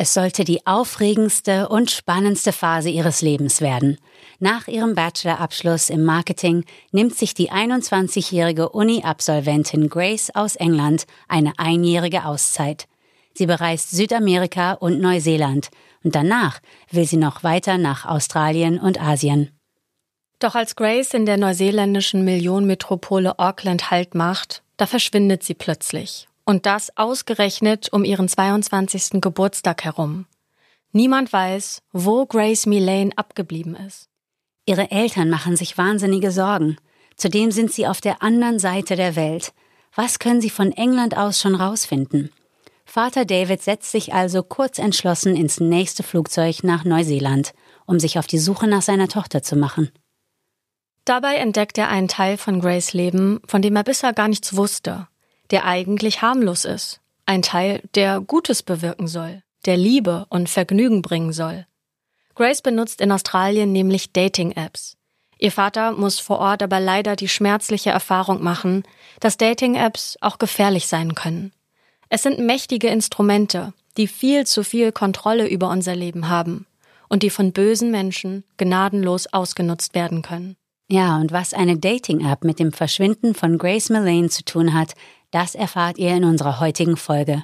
Es sollte die aufregendste und spannendste Phase ihres Lebens werden. Nach ihrem Bachelorabschluss im Marketing nimmt sich die 21-jährige Uni-Absolventin Grace aus England eine einjährige Auszeit. Sie bereist Südamerika und Neuseeland und danach will sie noch weiter nach Australien und Asien. Doch als Grace in der neuseeländischen Millionenmetropole Auckland Halt macht, da verschwindet sie plötzlich. Und das ausgerechnet um ihren 22. Geburtstag herum. Niemand weiß, wo Grace Millane abgeblieben ist. Ihre Eltern machen sich wahnsinnige Sorgen. Zudem sind sie auf der anderen Seite der Welt. Was können sie von England aus schon rausfinden? Vater David setzt sich also kurzentschlossen ins nächste Flugzeug nach Neuseeland, um sich auf die Suche nach seiner Tochter zu machen. Dabei entdeckt er einen Teil von Grace' Leben, von dem er bisher gar nichts wusste, der eigentlich harmlos ist. Ein Teil, der Gutes bewirken soll, der Liebe und Vergnügen bringen soll. Grace benutzt in Australien nämlich Dating-Apps. Ihr Vater muss vor Ort aber leider die schmerzliche Erfahrung machen, dass Dating-Apps auch gefährlich sein können. Es sind mächtige Instrumente, die viel zu viel Kontrolle über unser Leben haben und die von bösen Menschen gnadenlos ausgenutzt werden können. Ja, und was eine Dating-App mit dem Verschwinden von Grace Millane zu tun hat, das erfahrt ihr in unserer heutigen Folge.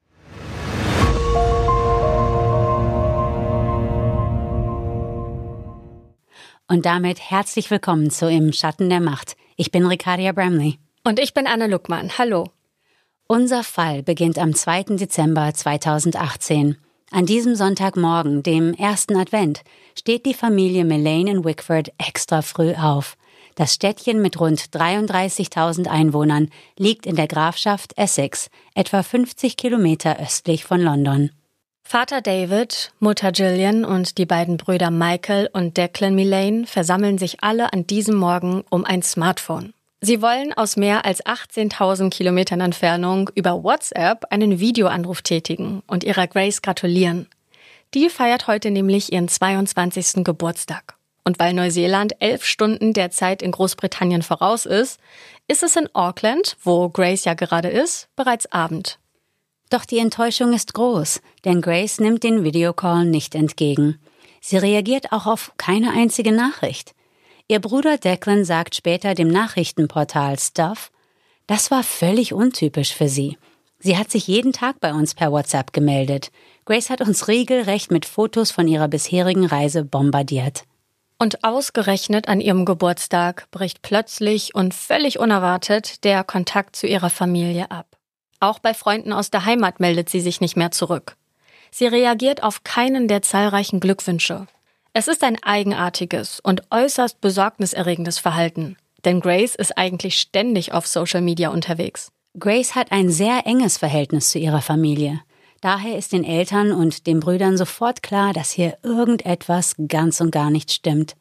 Und damit herzlich willkommen zu Im Schatten der Macht. Ich bin Ricardia Bramley. Und ich bin Anne Luckmann. Hallo. Unser Fall beginnt am 2. Dezember 2018. An diesem Sonntagmorgen, dem ersten Advent, steht die Familie Millane in Wickford extra früh auf. Das Städtchen mit rund 33.000 Einwohnern liegt in der Grafschaft Essex, etwa 50 Kilometer östlich von London. Vater David, Mutter Gillian und die beiden Brüder Michael und Declan Millane versammeln sich alle an diesem Morgen um ein Smartphone. Sie wollen aus mehr als 18.000 Kilometern Entfernung über WhatsApp einen Videoanruf tätigen und ihrer Grace gratulieren. Die feiert heute nämlich ihren 22. Geburtstag. Und weil Neuseeland 11 Stunden der Zeit in Großbritannien voraus ist, ist es in Auckland, wo Grace ja gerade ist, bereits Abend. Doch die Enttäuschung ist groß, denn Grace nimmt den Videocall nicht entgegen. Sie reagiert auch auf keine einzige Nachricht. Ihr Bruder Declan sagt später dem Nachrichtenportal Stuff, das war völlig untypisch für sie. Sie hat sich jeden Tag bei uns per WhatsApp gemeldet. Grace hat uns regelrecht mit Fotos von ihrer bisherigen Reise bombardiert. Und ausgerechnet an ihrem Geburtstag bricht plötzlich und völlig unerwartet der Kontakt zu ihrer Familie ab. Auch bei Freunden aus der Heimat meldet sie sich nicht mehr zurück. Sie reagiert auf keinen der zahlreichen Glückwünsche. Es ist ein eigenartiges und äußerst besorgniserregendes Verhalten, denn Grace ist eigentlich ständig auf Social Media unterwegs. Grace hat ein sehr enges Verhältnis zu ihrer Familie. Daher ist den Eltern und den Brüdern sofort klar, dass hier irgendetwas ganz und gar nicht stimmt.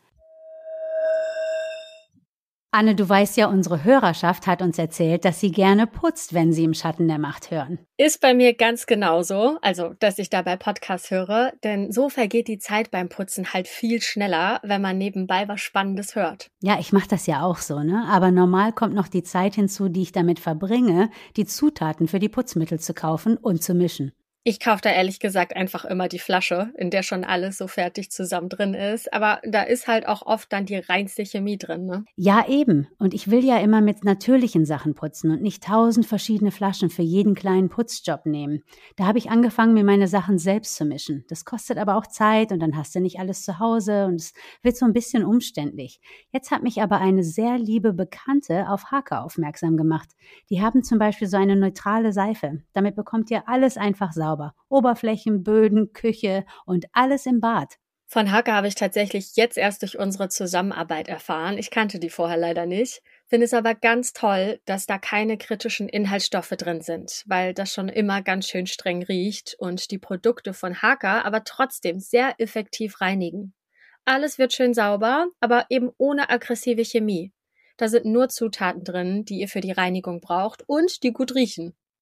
Anne, du weißt ja, unsere Hörerschaft hat uns erzählt, dass sie gerne putzt, wenn sie Im Schatten der Macht hören. Ist bei mir ganz genauso, also dass ich dabei Podcasts höre, denn so vergeht die Zeit beim Putzen halt viel schneller, wenn man nebenbei was Spannendes hört. Ja, ich mache das ja auch so, ne? Aber normal kommt noch die Zeit hinzu, die ich damit verbringe, die Zutaten für die Putzmittel zu kaufen und zu mischen. Ich kaufe da ehrlich gesagt einfach immer die Flasche, in der schon alles so fertig zusammen drin ist. Aber da ist halt auch oft dann die reinste Chemie drin, ne? Ja, eben. Und ich will ja immer mit natürlichen Sachen putzen und nicht 1000 verschiedene Flaschen für jeden kleinen Putzjob nehmen. Da habe ich angefangen, mir meine Sachen selbst zu mischen. Das kostet aber auch Zeit und dann hast du nicht alles zu Hause und es wird so ein bisschen umständlich. Jetzt hat mich aber eine sehr liebe Bekannte auf Haka aufmerksam gemacht. Die haben zum Beispiel so eine neutrale Seife. Damit bekommt ihr alles einfach sauber. Oberflächen, Böden, Küche und alles im Bad. Von Haka habe ich tatsächlich jetzt erst durch unsere Zusammenarbeit erfahren. Ich kannte die vorher leider nicht. Finde es aber ganz toll, dass da keine kritischen Inhaltsstoffe drin sind, weil das schon immer ganz schön streng riecht und die Produkte von Haka aber trotzdem sehr effektiv reinigen. Alles wird schön sauber, aber eben ohne aggressive Chemie. Da sind nur Zutaten drin, die ihr für die Reinigung braucht und die gut riechen.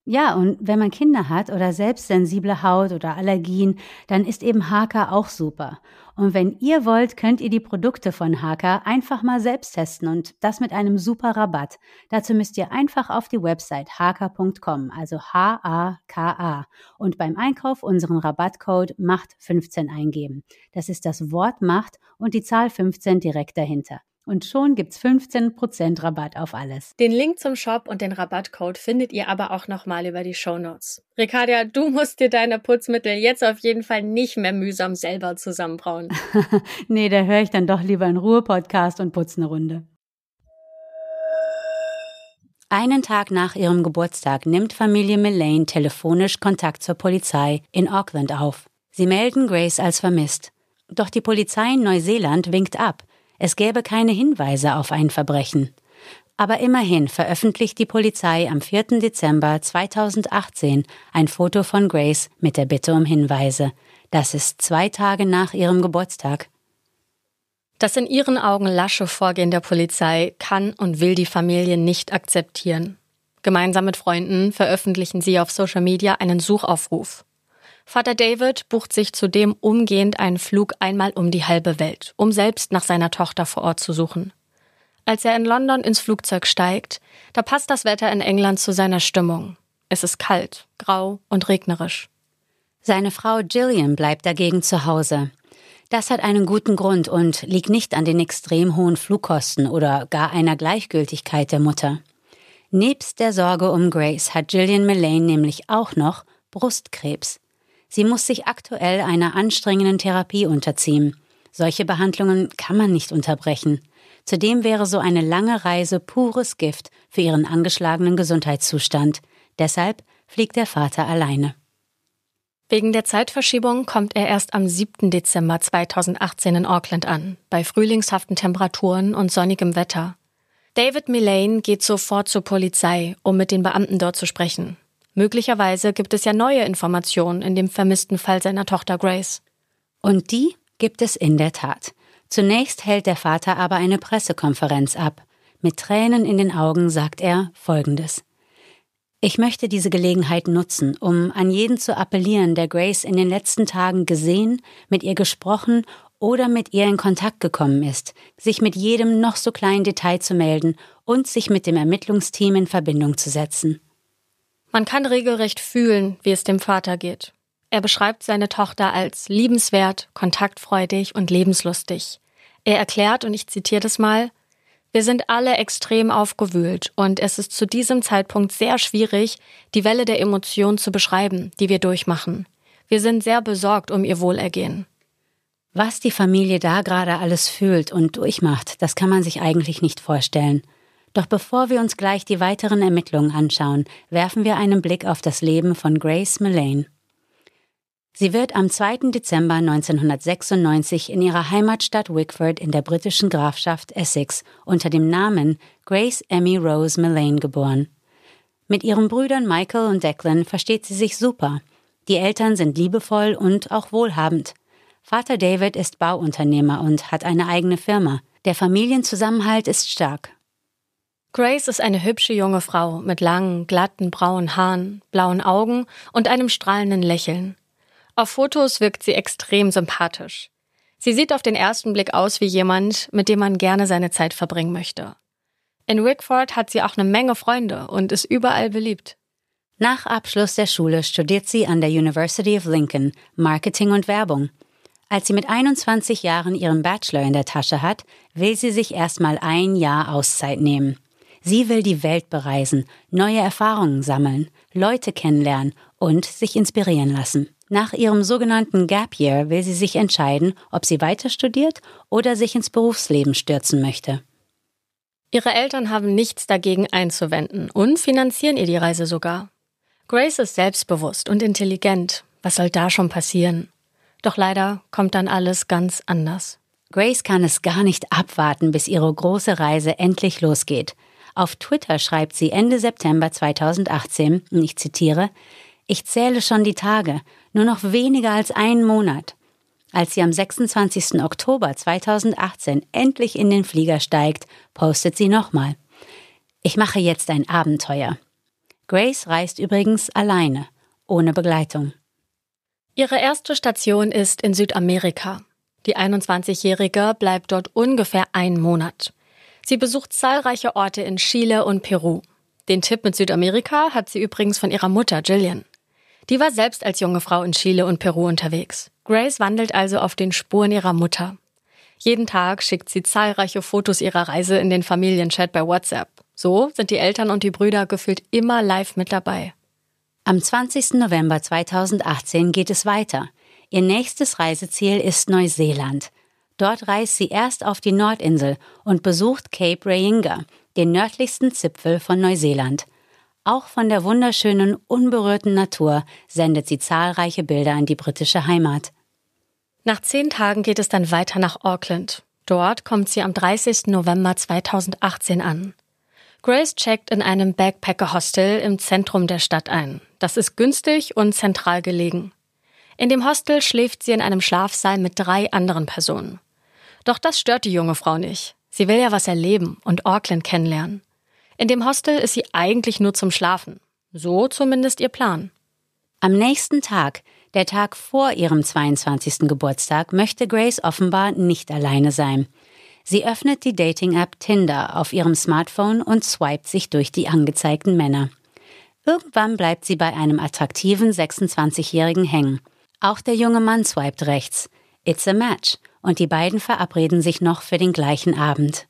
Ja, und wenn man Kinder hat oder selbst sensible Haut oder Allergien, dann ist eben Haaker auch super. Und wenn ihr wollt, könnt ihr die Produkte von Haaker einfach mal selbst testen und das mit einem super Rabatt. Dazu müsst ihr einfach auf die Website haaker.com, also H-A-K-A, und beim Einkauf unseren Rabattcode MACHT15 eingeben. Das ist das Wort Macht und die Zahl 15 direkt dahinter. Und schon gibt's 15% Rabatt auf alles. Den Link zum Shop und den Rabattcode findet ihr aber auch nochmal über die Shownotes. Ricarda, du musst dir deine Putzmittel jetzt auf jeden Fall nicht mehr mühsam selber zusammenbrauen. Nee, da höre ich dann doch lieber einen Ruhe-Podcast und putze eine Runde. Einen Tag nach ihrem Geburtstag nimmt Familie Millane telefonisch Kontakt zur Polizei in Auckland auf. Sie melden Grace als vermisst. Doch die Polizei in Neuseeland winkt ab. Es gäbe keine Hinweise auf ein Verbrechen. Aber immerhin veröffentlicht die Polizei am 4. Dezember 2018 ein Foto von Grace mit der Bitte um Hinweise. Das ist 2 Tage nach ihrem Geburtstag. Das in ihren Augen lasche Vorgehen der Polizei kann und will die Familie nicht akzeptieren. Gemeinsam mit Freunden veröffentlichen sie auf Social Media einen Suchaufruf. Vater David bucht sich zudem umgehend einen Flug einmal um die halbe Welt, um selbst nach seiner Tochter vor Ort zu suchen. Als er in London ins Flugzeug steigt, da passt das Wetter in England zu seiner Stimmung. Es ist kalt, grau und regnerisch. Seine Frau Gillian bleibt dagegen zu Hause. Das hat einen guten Grund und liegt nicht an den extrem hohen Flugkosten oder gar einer Gleichgültigkeit der Mutter. Nebst der Sorge um Grace hat Gillian Millane nämlich auch noch Brustkrebs. Sie muss sich aktuell einer anstrengenden Therapie unterziehen. Solche Behandlungen kann man nicht unterbrechen. Zudem wäre so eine lange Reise pures Gift für ihren angeschlagenen Gesundheitszustand. Deshalb fliegt der Vater alleine. Wegen der Zeitverschiebung kommt er erst am 7. Dezember 2018 in Auckland an, bei frühlingshaften Temperaturen und sonnigem Wetter. David Millane geht sofort zur Polizei, um mit den Beamten dort zu sprechen. Möglicherweise gibt es ja neue Informationen in dem vermissten Fall seiner Tochter Grace. Und die gibt es in der Tat. Zunächst hält der Vater aber eine Pressekonferenz ab. Mit Tränen in den Augen sagt er Folgendes: Ich möchte diese Gelegenheit nutzen, um an jeden zu appellieren, der Grace in den letzten Tagen gesehen, mit ihr gesprochen oder mit ihr in Kontakt gekommen ist, sich mit jedem noch so kleinen Detail zu melden und sich mit dem Ermittlungsteam in Verbindung zu setzen. Man kann regelrecht fühlen, wie es dem Vater geht. Er beschreibt seine Tochter als liebenswert, kontaktfreudig und lebenslustig. Er erklärt, und ich zitiere das mal: Wir sind alle extrem aufgewühlt und es ist zu diesem Zeitpunkt sehr schwierig, die Welle der Emotionen zu beschreiben, die wir durchmachen. Wir sind sehr besorgt um ihr Wohlergehen. Was die Familie da gerade alles fühlt und durchmacht, das kann man sich eigentlich nicht vorstellen. Doch bevor wir uns gleich die weiteren Ermittlungen anschauen, werfen wir einen Blick auf das Leben von Grace Millane. Sie wird am 2. Dezember 1996 in ihrer Heimatstadt Wickford in der britischen Grafschaft Essex unter dem Namen Grace Emmy Rose Millane geboren. Mit ihren Brüdern Michael und Declan versteht sie sich super. Die Eltern sind liebevoll und auch wohlhabend. Vater David ist Bauunternehmer und hat eine eigene Firma. Der Familienzusammenhalt ist stark. Grace ist eine hübsche junge Frau mit langen, glatten, braunen Haaren, blauen Augen und einem strahlenden Lächeln. Auf Fotos wirkt sie extrem sympathisch. Sie sieht auf den ersten Blick aus wie jemand, mit dem man gerne seine Zeit verbringen möchte. In Wickford hat sie auch eine Menge Freunde und ist überall beliebt. Nach Abschluss der Schule studiert sie an der University of Lincoln Marketing und Werbung. Als sie mit 21 Jahren ihren Bachelor in der Tasche hat, will sie sich erstmal ein Jahr Auszeit nehmen. Sie will die Welt bereisen, neue Erfahrungen sammeln, Leute kennenlernen und sich inspirieren lassen. Nach ihrem sogenannten Gap Year will sie sich entscheiden, ob sie weiter studiert oder sich ins Berufsleben stürzen möchte. Ihre Eltern haben nichts dagegen einzuwenden und finanzieren ihr die Reise sogar. Grace ist selbstbewusst und intelligent. Was soll da schon passieren? Doch leider kommt dann alles ganz anders. Grace kann es gar nicht abwarten, bis ihre große Reise endlich losgeht. Auf Twitter schreibt sie Ende September 2018, und ich zitiere: Ich zähle schon die Tage, nur noch weniger als einen Monat. Als sie am 26. Oktober 2018 endlich in den Flieger steigt, postet sie nochmal: Ich mache jetzt ein Abenteuer. Grace reist übrigens alleine, ohne Begleitung. Ihre erste Station ist in Südamerika. Die 21-Jährige bleibt dort ungefähr 1 Monat. Sie besucht zahlreiche Orte in Chile und Peru. Den Tipp mit Südamerika hat sie übrigens von ihrer Mutter Jillian. Die war selbst als junge Frau in Chile und Peru unterwegs. Grace wandelt also auf den Spuren ihrer Mutter. Jeden Tag schickt sie zahlreiche Fotos ihrer Reise in den Familienchat bei WhatsApp. So sind die Eltern und die Brüder gefühlt immer live mit dabei. Am 20. November 2018 geht es weiter. Ihr nächstes Reiseziel ist Neuseeland. Dort reist sie erst auf die Nordinsel und besucht Cape Reinga, den nördlichsten Zipfel von Neuseeland. Auch von der wunderschönen, unberührten Natur sendet sie zahlreiche Bilder an die britische Heimat. Nach 10 Tagen geht es dann weiter nach Auckland. Dort kommt sie am 30. November 2018 an. Grace checkt in einem Backpacker-Hostel im Zentrum der Stadt ein. Das ist günstig und zentral gelegen. In dem Hostel schläft sie in einem Schlafsaal mit 3 anderen Personen. Doch das stört die junge Frau nicht. Sie will ja was erleben und Auckland kennenlernen. In dem Hostel ist sie eigentlich nur zum Schlafen. So zumindest ihr Plan. Am nächsten Tag, der Tag vor ihrem 22. Geburtstag, möchte Grace offenbar nicht alleine sein. Sie öffnet die Dating-App Tinder auf ihrem Smartphone und swipet sich durch die angezeigten Männer. Irgendwann bleibt sie bei einem attraktiven 26-Jährigen hängen. Auch der junge Mann swipet rechts. It's a match. Und die beiden verabreden sich noch für den gleichen Abend.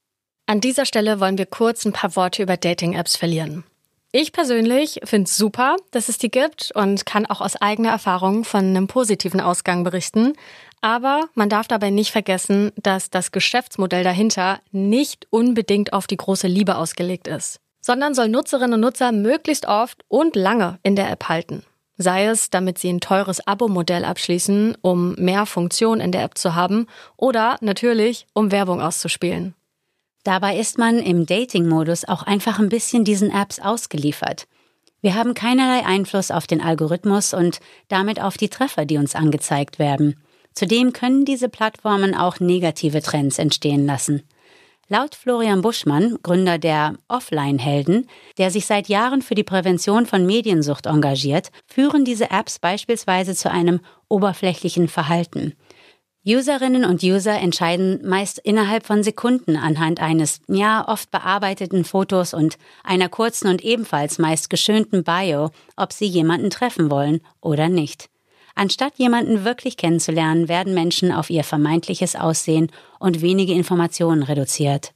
An dieser Stelle wollen wir kurz ein paar Worte über Dating-Apps verlieren. Ich persönlich finde es super, dass es die gibt und kann auch aus eigener Erfahrung von einem positiven Ausgang berichten. Aber man darf dabei nicht vergessen, dass das Geschäftsmodell dahinter nicht unbedingt auf die große Liebe ausgelegt ist, sondern soll Nutzerinnen und Nutzer möglichst oft und lange in der App halten. Sei es, damit sie ein teures Abo-Modell abschließen, um mehr Funktionen in der App zu haben, oder natürlich, um Werbung auszuspielen. Dabei ist man im Dating-Modus auch einfach ein bisschen diesen Apps ausgeliefert. Wir haben keinerlei Einfluss auf den Algorithmus und damit auf die Treffer, die uns angezeigt werden. Zudem können diese Plattformen auch negative Trends entstehen lassen. Laut Florian Buschmann, Gründer der Offline-Helden, der sich seit Jahren für die Prävention von Mediensucht engagiert, führen diese Apps beispielsweise zu einem oberflächlichen Verhalten. Userinnen und User entscheiden meist innerhalb von Sekunden anhand eines, oft bearbeiteten Fotos und einer kurzen und ebenfalls meist geschönten Bio, ob sie jemanden treffen wollen oder nicht. Anstatt jemanden wirklich kennenzulernen, werden Menschen auf ihr vermeintliches Aussehen und wenige Informationen reduziert.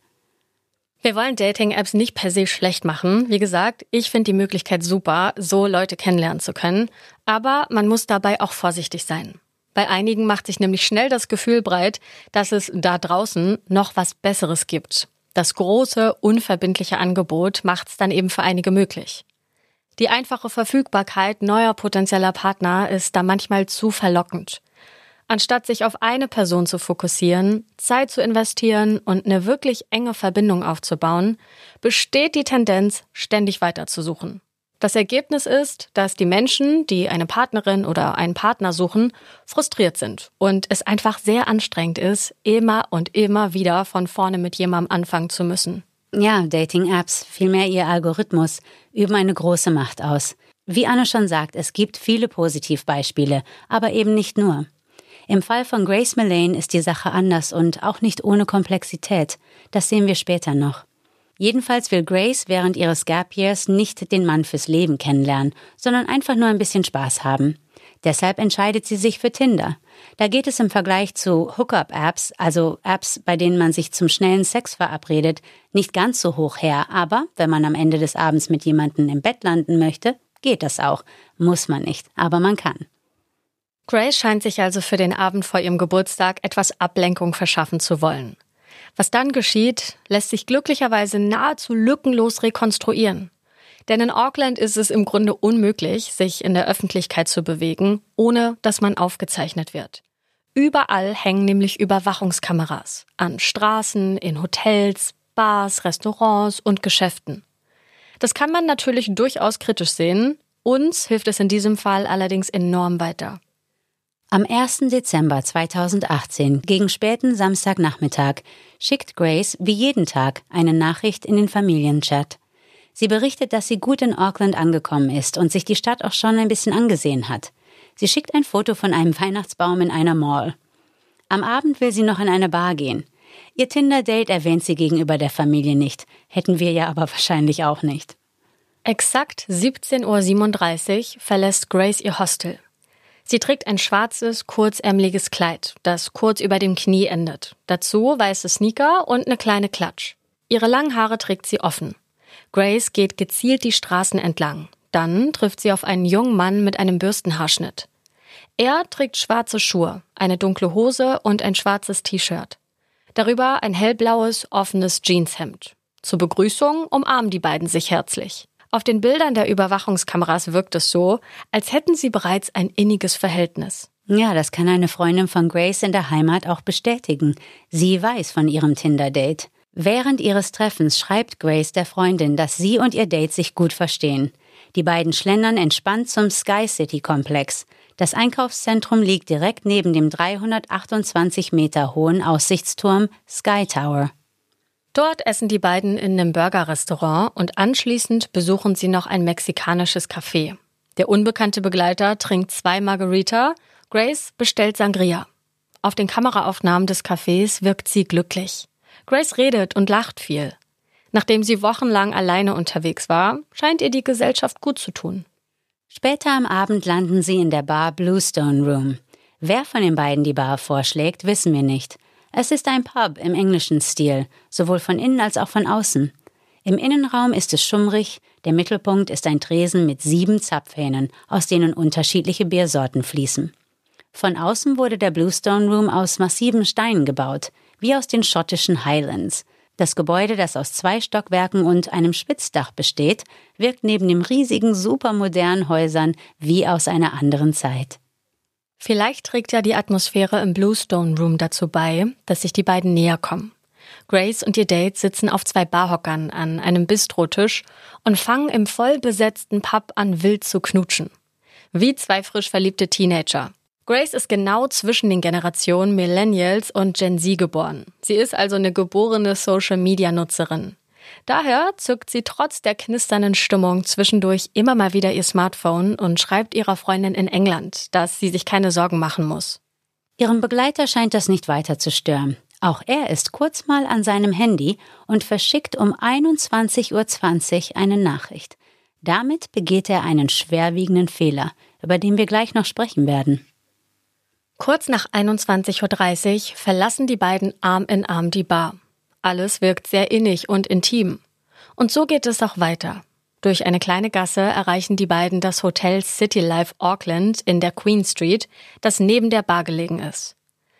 Wir wollen Dating-Apps nicht per se schlecht machen. Wie gesagt, ich finde die Möglichkeit super, so Leute kennenlernen zu können. Aber man muss dabei auch vorsichtig sein. Bei einigen macht sich nämlich schnell das Gefühl breit, dass es da draußen noch was Besseres gibt. Das große, unverbindliche Angebot macht es dann eben für einige möglich. Die einfache Verfügbarkeit neuer potenzieller Partner ist da manchmal zu verlockend. Anstatt sich auf eine Person zu fokussieren, Zeit zu investieren und eine wirklich enge Verbindung aufzubauen, besteht die Tendenz, ständig weiterzusuchen. Das Ergebnis ist, dass die Menschen, die eine Partnerin oder einen Partner suchen, frustriert sind und es einfach sehr anstrengend ist, immer und immer wieder von vorne mit jemandem anfangen zu müssen. Ja, Dating-Apps, vielmehr ihr Algorithmus, üben eine große Macht aus. Wie Anne schon sagt, es gibt viele Positivbeispiele, aber eben nicht nur. Im Fall von Grace Millane ist die Sache anders und auch nicht ohne Komplexität. Das sehen wir später noch. Jedenfalls will Grace während ihres Gap Years nicht den Mann fürs Leben kennenlernen, sondern einfach nur ein bisschen Spaß haben. Deshalb entscheidet sie sich für Tinder. Da geht es im Vergleich zu Hookup-Apps, also Apps, bei denen man sich zum schnellen Sex verabredet, nicht ganz so hoch her. Aber wenn man am Ende des Abends mit jemandem im Bett landen möchte, geht das auch. Muss man nicht, aber man kann. Grace scheint sich also für den Abend vor ihrem Geburtstag etwas Ablenkung verschaffen zu wollen. Was dann geschieht, lässt sich glücklicherweise nahezu lückenlos rekonstruieren. Denn in Auckland ist es im Grunde unmöglich, sich in der Öffentlichkeit zu bewegen, ohne dass man aufgezeichnet wird. Überall hängen nämlich Überwachungskameras. An Straßen, in Hotels, Bars, Restaurants und Geschäften. Das kann man natürlich durchaus kritisch sehen. Uns hilft es in diesem Fall allerdings enorm weiter. Am 1. Dezember 2018, gegen späten Samstagnachmittag, schickt Grace wie jeden Tag eine Nachricht in den Familienchat. Sie berichtet, dass sie gut in Auckland angekommen ist und sich die Stadt auch schon ein bisschen angesehen hat. Sie schickt ein Foto von einem Weihnachtsbaum in einer Mall. Am Abend will sie noch in eine Bar gehen. Ihr Tinder-Date erwähnt sie gegenüber der Familie nicht. Hätten wir ja aber wahrscheinlich auch nicht. Exakt 17:37 Uhr verlässt Grace ihr Hostel. Sie trägt ein schwarzes, kurzärmeliges Kleid, das kurz über dem Knie endet. Dazu weiße Sneaker und eine kleine Klatsch. Ihre langen Haare trägt sie offen. Grace geht gezielt die Straßen entlang. Dann trifft sie auf einen jungen Mann mit einem Bürstenhaarschnitt. Er trägt schwarze Schuhe, eine dunkle Hose und ein schwarzes T-Shirt. Darüber ein hellblaues, offenes Jeanshemd. Zur Begrüßung umarmen die beiden sich herzlich. Auf den Bildern der Überwachungskameras wirkt es so, als hätten sie bereits ein inniges Verhältnis. Ja, das kann eine Freundin von Grace in der Heimat auch bestätigen. Sie weiß von ihrem Tinder-Date. Während ihres Treffens schreibt Grace der Freundin, dass sie und ihr Date sich gut verstehen. Die beiden schlendern entspannt zum Sky City-Komplex. Das Einkaufszentrum liegt direkt neben dem 328 Meter hohen Aussichtsturm Sky Tower. Dort essen die beiden in einem Burger-Restaurant und anschließend besuchen sie noch ein mexikanisches Café. Der unbekannte Begleiter trinkt 2 Margarita, Grace bestellt Sangria. Auf den Kameraaufnahmen des Cafés wirkt sie glücklich. Grace redet und lacht viel. Nachdem sie wochenlang alleine unterwegs war, scheint ihr die Gesellschaft gut zu tun. Später am Abend landen sie in der Bar Bluestone Room. Wer von den beiden die Bar vorschlägt, wissen wir nicht. Es ist ein Pub im englischen Stil, sowohl von innen als auch von außen. Im Innenraum ist es schummrig, der Mittelpunkt ist ein Tresen mit 7 Zapfhähnen, aus denen unterschiedliche Biersorten fließen. Von außen wurde der Bluestone Room aus massiven Steinen gebaut, wie aus den schottischen Highlands. Das Gebäude, das aus 2 Stockwerken und einem Spitzdach besteht, wirkt neben den riesigen, supermodernen Häusern wie aus einer anderen Zeit. Vielleicht trägt ja die Atmosphäre im Bluestone Room dazu bei, dass sich die beiden näher kommen. Grace und ihr Date sitzen auf 2 Barhockern an einem Bistrotisch und fangen im vollbesetzten Pub an, wild zu knutschen. Wie 2 frisch verliebte Teenager. Grace ist genau zwischen den Generationen Millennials und Gen Z geboren. Sie ist also eine geborene Social-Media-Nutzerin. Daher zückt sie trotz der knisternden Stimmung zwischendurch immer mal wieder ihr Smartphone und schreibt ihrer Freundin in England, dass sie sich keine Sorgen machen muss. Ihrem Begleiter scheint das nicht weiter zu stören. Auch er ist kurz mal an seinem Handy und verschickt um 21:20 Uhr eine Nachricht. Damit begeht er einen schwerwiegenden Fehler, über den wir gleich noch sprechen werden. Kurz nach 21:30 Uhr verlassen die beiden Arm in Arm die Bar. Alles wirkt sehr innig und intim. Und so geht es auch weiter. Durch eine kleine Gasse erreichen die beiden das Hotel City Life Auckland in der Queen Street, das neben der Bar gelegen ist.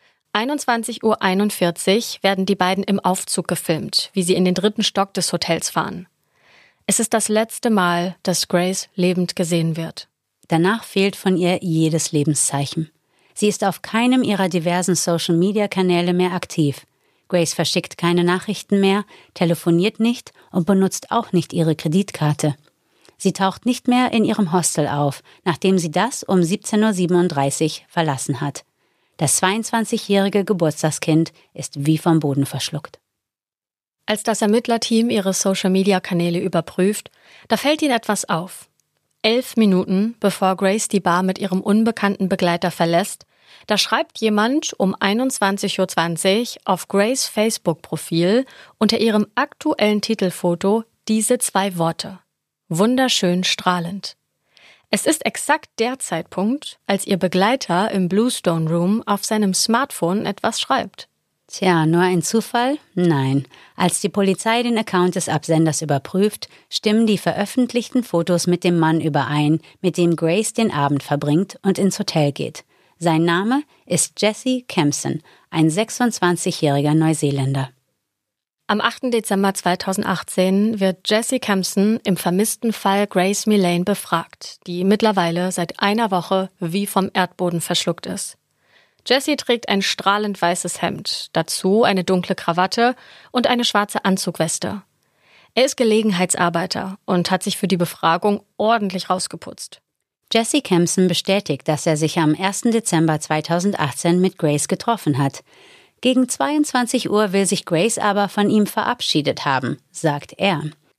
21:41 Uhr werden die beiden im Aufzug gefilmt, wie sie in den 3. Stock des Hotels fahren. Es ist das letzte Mal, dass Grace lebend gesehen wird. Danach fehlt von ihr jedes Lebenszeichen. Sie ist auf keinem ihrer diversen Social-Media-Kanäle mehr aktiv. Grace verschickt keine Nachrichten mehr, telefoniert nicht und benutzt auch nicht ihre Kreditkarte. Sie taucht nicht mehr in ihrem Hostel auf, nachdem sie das um 17:37 Uhr verlassen hat. Das 22-jährige Geburtstagskind ist wie vom Boden verschluckt. Als das Ermittlerteam ihre Social-Media-Kanäle überprüft, da fällt ihnen etwas auf. 11 Minuten, bevor Grace die Bar mit ihrem unbekannten Begleiter verlässt, da schreibt jemand um 21:20 Uhr auf Grace Facebook-Profil unter ihrem aktuellen Titelfoto diese 2 Worte. Wunderschön strahlend. Es ist exakt der Zeitpunkt, als ihr Begleiter im Bluestone Room auf seinem Smartphone etwas schreibt. Tja, nur ein Zufall? Nein. Als die Polizei den Account des Absenders überprüft, stimmen die veröffentlichten Fotos mit dem Mann überein, mit dem Grace den Abend verbringt und ins Hotel geht. Sein Name ist Jesse Kempson, ein 26-jähriger Neuseeländer. Am 8. Dezember 2018 wird Jesse Kempson im vermissten Fall Grace Millane befragt, die mittlerweile seit einer Woche wie vom Erdboden verschluckt ist. Jesse trägt ein strahlend weißes Hemd, dazu eine dunkle Krawatte und eine schwarze Anzugweste. Er ist Gelegenheitsarbeiter und hat sich für die Befragung ordentlich rausgeputzt. Jesse Kempson bestätigt, dass er sich am 1. Dezember 2018 mit Grace getroffen hat. Gegen 22 Uhr will sich Grace aber von ihm verabschiedet haben, sagt er.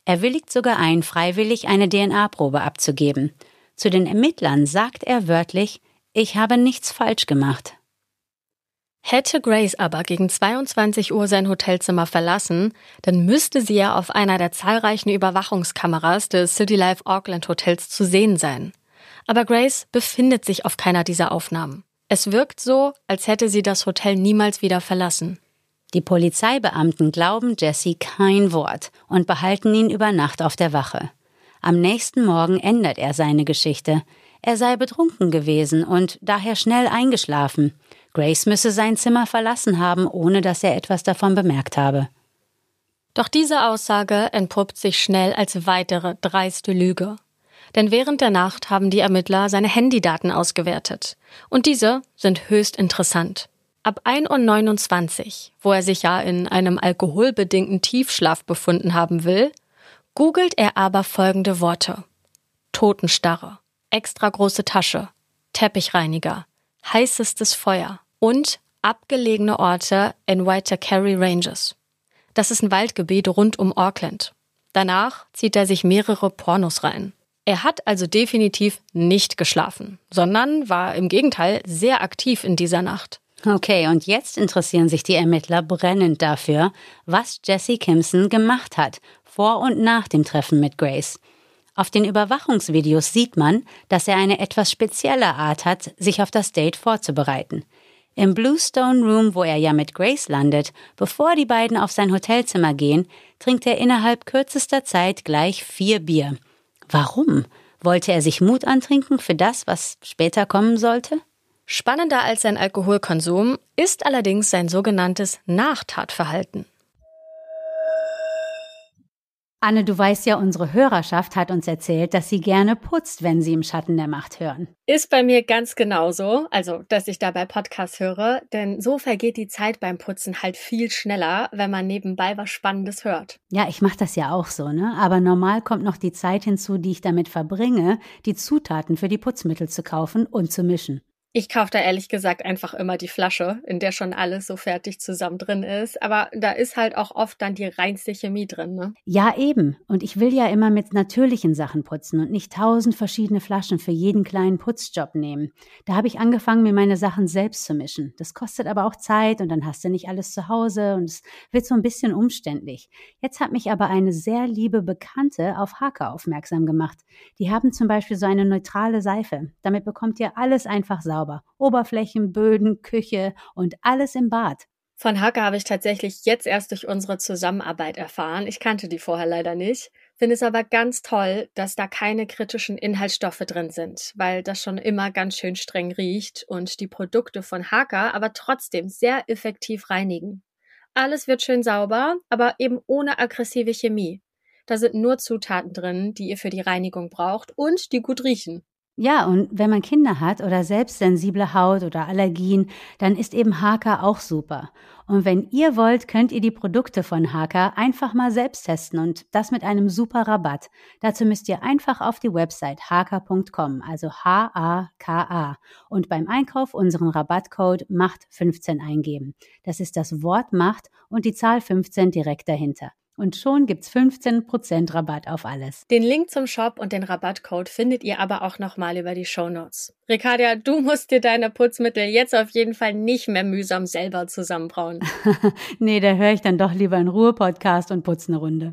Er willigt sogar ein, freiwillig eine DNA-Probe abzugeben. Zu den Ermittlern sagt er wörtlich: Ich habe nichts falsch gemacht. Hätte Grace aber gegen 22 Uhr sein Hotelzimmer verlassen, dann müsste sie ja auf einer der zahlreichen Überwachungskameras des City Life Auckland Hotels zu sehen sein. Aber Grace befindet sich auf keiner dieser Aufnahmen. Es wirkt so, als hätte sie das Hotel niemals wieder verlassen. Die Polizeibeamten glauben Jesse kein Wort und behalten ihn über Nacht auf der Wache. Am nächsten Morgen ändert er seine Geschichte. Er sei betrunken gewesen und daher schnell eingeschlafen. Grace müsse sein Zimmer verlassen haben, ohne dass er etwas davon bemerkt habe. Doch diese Aussage entpuppt sich schnell als weitere dreiste Lüge. Denn während der Nacht haben die Ermittler seine Handydaten ausgewertet. Und diese sind höchst interessant. Ab 1:29 Uhr, wo er sich ja in einem alkoholbedingten Tiefschlaf befunden haben will, googelt er aber folgende Worte: Totenstarre, extra große Tasche, Teppichreiniger, heißestes Feuer und abgelegene Orte in Waitakere Ranges. Das ist ein Waldgebiet rund um Auckland. Danach zieht er sich mehrere Pornos rein. Er hat also definitiv nicht geschlafen, sondern war im Gegenteil sehr aktiv in dieser Nacht. Okay, und jetzt interessieren sich die Ermittler brennend dafür, was Jesse Kimson gemacht hat, vor und nach dem Treffen mit Grace. Auf den Überwachungsvideos sieht man, dass er eine etwas spezielle Art hat, sich auf das Date vorzubereiten. Im Bluestone Room, wo er ja mit Grace landet, bevor die beiden auf sein Hotelzimmer gehen, trinkt er innerhalb kürzester Zeit gleich 4 Bier. Warum? Wollte er sich Mut antrinken für das, was später kommen sollte? Spannender als sein Alkoholkonsum ist allerdings sein sogenanntes Nachtatverhalten. Anne, du weißt ja, unsere Hörerschaft hat uns erzählt, dass sie gerne putzt, wenn sie im Schatten der Macht hören. Ist bei mir ganz genauso, also dass ich dabei Podcasts höre, denn so vergeht die Zeit beim Putzen halt viel schneller, wenn man nebenbei was Spannendes hört. Ja, ich mache das ja auch so, ne? Aber normal kommt noch die Zeit hinzu, die ich damit verbringe, die Zutaten für die Putzmittel zu kaufen und zu mischen. Ich kaufe da ehrlich gesagt einfach immer die Flasche, in der schon alles so fertig zusammen drin ist. Aber da ist halt auch oft dann die reinste Chemie drin, ne? Ja, eben. Und ich will ja immer mit natürlichen Sachen putzen und nicht 1000 verschiedene Flaschen für jeden kleinen Putzjob nehmen. Da habe ich angefangen, mir meine Sachen selbst zu mischen. Das kostet aber auch Zeit und dann hast du nicht alles zu Hause und es wird so ein bisschen umständlich. Jetzt hat mich aber eine sehr liebe Bekannte auf Haka aufmerksam gemacht. Die haben zum Beispiel so eine neutrale Seife. Damit bekommt ihr alles einfach sauber. Oberflächen, Böden, Küche und alles im Bad. Von Haka habe ich tatsächlich jetzt erst durch unsere Zusammenarbeit erfahren. Ich kannte die vorher leider nicht. Finde es aber ganz toll, dass da keine kritischen Inhaltsstoffe drin sind, weil das schon immer ganz schön streng riecht und die Produkte von Haka aber trotzdem sehr effektiv reinigen. Alles wird schön sauber, aber eben ohne aggressive Chemie. Da sind nur Zutaten drin, die ihr für die Reinigung braucht und die gut riechen. Ja, und wenn man Kinder hat oder selbst sensible Haut oder Allergien, dann ist eben Haka auch super. Und wenn ihr wollt, könnt ihr die Produkte von Haka einfach mal selbst testen und das mit einem super Rabatt. Dazu müsst ihr einfach auf die Website haka.com, also H-A-K-A, und beim Einkauf unseren Rabattcode MACHT15 eingeben. Das ist das Wort Macht und die Zahl 15 direkt dahinter. Und schon gibt's 15% Rabatt auf alles. Den Link zum Shop und den Rabattcode findet ihr aber auch nochmal über die Shownotes. Ricardia, du musst dir deine Putzmittel jetzt auf jeden Fall nicht mehr mühsam selber zusammenbrauen. Nee, da höre ich dann doch lieber einen Ruhe-Podcast und putze eine Runde.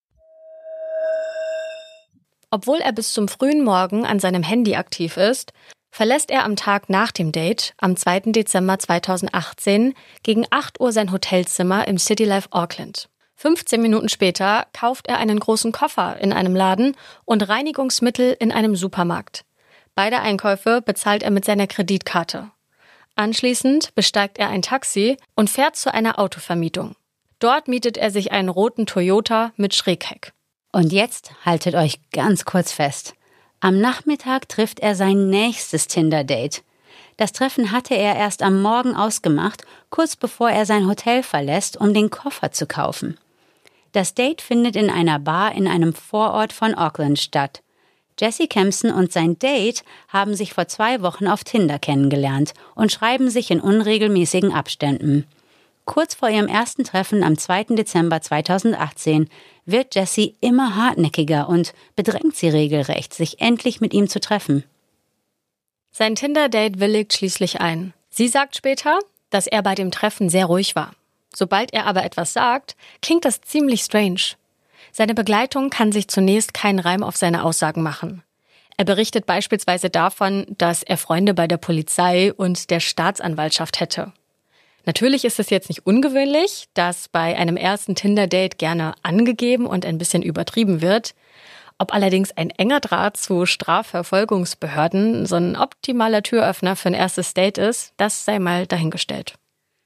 Obwohl er bis zum frühen Morgen an seinem Handy aktiv ist, verlässt er am Tag nach dem Date, am 2. Dezember 2018, gegen 8 Uhr sein Hotelzimmer im City Life Auckland. 15 Minuten später kauft er einen großen Koffer in einem Laden und Reinigungsmittel in einem Supermarkt. Beide Einkäufe bezahlt er mit seiner Kreditkarte. Anschließend besteigt er ein Taxi und fährt zu einer Autovermietung. Dort mietet er sich einen roten Toyota mit Schrägheck. Und jetzt haltet euch ganz kurz fest. Am Nachmittag trifft er sein nächstes Tinder-Date. Das Treffen hatte er erst am Morgen ausgemacht, kurz bevor er sein Hotel verlässt, um den Koffer zu kaufen. Das Date findet in einer Bar in einem Vorort von Auckland statt. Jesse Kimson und sein Date haben sich vor 2 Wochen auf Tinder kennengelernt und schreiben sich in unregelmäßigen Abständen. Kurz vor ihrem ersten Treffen am 2. Dezember 2018 wird Jessie immer hartnäckiger und bedrängt sie regelrecht, sich endlich mit ihm zu treffen. Sein Tinder-Date willigt schließlich ein. Sie sagt später, dass er bei dem Treffen sehr ruhig war. Sobald er aber etwas sagt, klingt das ziemlich strange. Seine Begleitung kann sich zunächst keinen Reim auf seine Aussagen machen. Er berichtet beispielsweise davon, dass er Freunde bei der Polizei und der Staatsanwaltschaft hätte. Natürlich ist es jetzt nicht ungewöhnlich, dass bei einem ersten Tinder-Date gerne angegeben und ein bisschen übertrieben wird. Ob allerdings ein enger Draht zu Strafverfolgungsbehörden so ein optimaler Türöffner für ein erstes Date ist, das sei mal dahingestellt.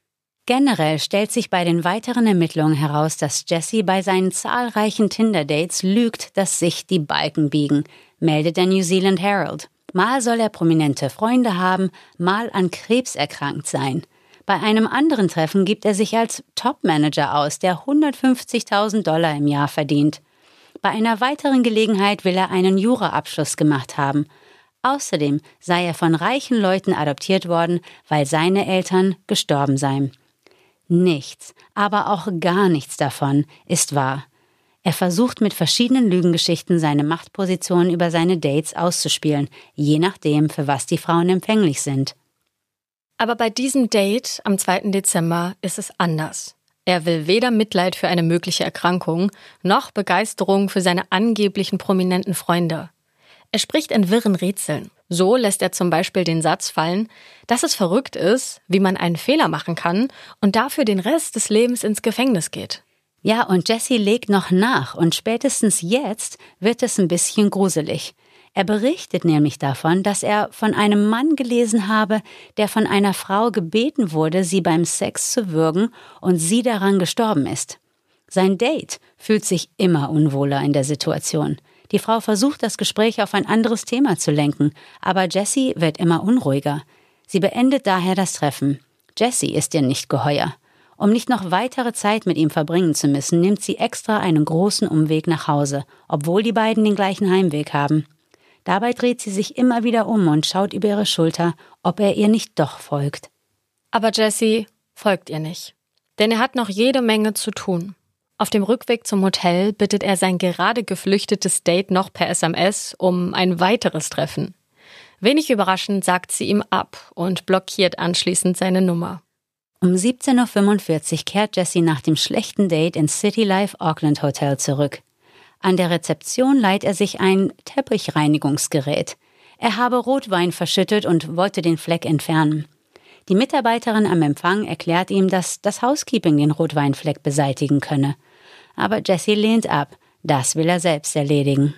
Generell stellt sich bei den weiteren Ermittlungen heraus, dass Jesse bei seinen zahlreichen Tinder-Dates lügt, dass sich die Balken biegen, meldet der New Zealand Herald. Mal soll er prominente Freunde haben, mal an Krebs erkrankt sein. Bei einem anderen Treffen gibt er sich als Top-Manager aus, der $150.000 im Jahr verdient. Bei einer weiteren Gelegenheit will er einen Jura-Abschluss gemacht haben. Außerdem sei er von reichen Leuten adoptiert worden, weil seine Eltern gestorben seien. Nichts, aber auch gar nichts davon ist wahr. Er versucht mit verschiedenen Lügengeschichten seine Machtposition über seine Dates auszuspielen, je nachdem, für was die Frauen empfänglich sind. Aber bei diesem Date am 2. Dezember ist es anders. Er will weder Mitleid für eine mögliche Erkrankung, noch Begeisterung für seine angeblichen prominenten Freunde. Er spricht in wirren Rätseln. So lässt er zum Beispiel den Satz fallen, dass es verrückt ist, wie man einen Fehler machen kann und dafür den Rest des Lebens ins Gefängnis geht. Ja, und Jesse legt noch nach und spätestens jetzt wird es ein bisschen gruselig. Er berichtet nämlich davon, dass er von einem Mann gelesen habe, der von einer Frau gebeten wurde, sie beim Sex zu würgen und sie daran gestorben ist. Sein Date fühlt sich immer unwohler in der Situation. Die Frau versucht, das Gespräch auf ein anderes Thema zu lenken, aber Jesse wird immer unruhiger. Sie beendet daher das Treffen. Jesse ist ihr nicht geheuer. Um nicht noch weitere Zeit mit ihm verbringen zu müssen, nimmt sie extra einen großen Umweg nach Hause, obwohl die beiden den gleichen Heimweg haben. Dabei dreht sie sich immer wieder um und schaut über ihre Schulter, ob er ihr nicht doch folgt. Aber Jesse folgt ihr nicht. Denn er hat noch jede Menge zu tun. Auf dem Rückweg zum Hotel bittet er sein gerade geflüchtetes Date noch per SMS um ein weiteres Treffen. Wenig überraschend sagt sie ihm ab und blockiert anschließend seine Nummer. Um 17:45 Uhr kehrt Jesse nach dem schlechten Date ins City Life Auckland Hotel zurück. An der Rezeption leiht er sich ein Teppichreinigungsgerät. Er habe Rotwein verschüttet und wollte den Fleck entfernen. Die Mitarbeiterin am Empfang erklärt ihm, dass das Housekeeping den Rotweinfleck beseitigen könne. Aber Jesse lehnt ab. Das will er selbst erledigen.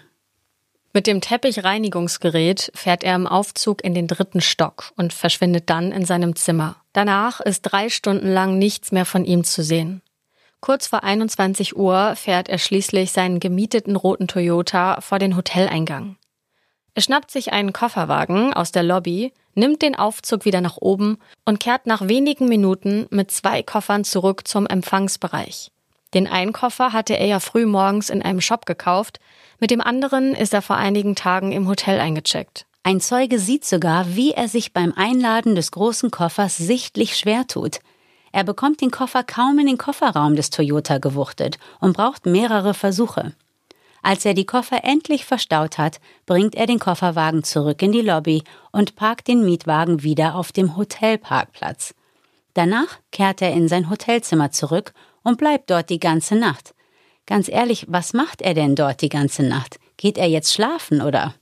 Mit dem Teppichreinigungsgerät fährt er im Aufzug in den 3. Stock und verschwindet dann in seinem Zimmer. Danach ist 3 Stunden lang nichts mehr von ihm zu sehen. Kurz vor 21 Uhr fährt er schließlich seinen gemieteten roten Toyota vor den Hoteleingang. Er schnappt sich einen Kofferwagen aus der Lobby, nimmt den Aufzug wieder nach oben und kehrt nach wenigen Minuten mit 2 Koffern zurück zum Empfangsbereich. Den einen Koffer hatte er ja früh morgens in einem Shop gekauft, mit dem anderen ist er vor einigen Tagen im Hotel eingecheckt. Ein Zeuge sieht sogar, wie er sich beim Einladen des großen Koffers sichtlich schwer tut. Er bekommt den Koffer kaum in den Kofferraum des Toyota gewuchtet und braucht mehrere Versuche. Als er die Koffer endlich verstaut hat, bringt er den Kofferwagen zurück in die Lobby und parkt den Mietwagen wieder auf dem Hotelparkplatz. Danach kehrt er in sein Hotelzimmer zurück und bleibt dort die ganze Nacht. Ganz ehrlich, was macht er denn dort die ganze Nacht? Geht er jetzt schlafen, oder?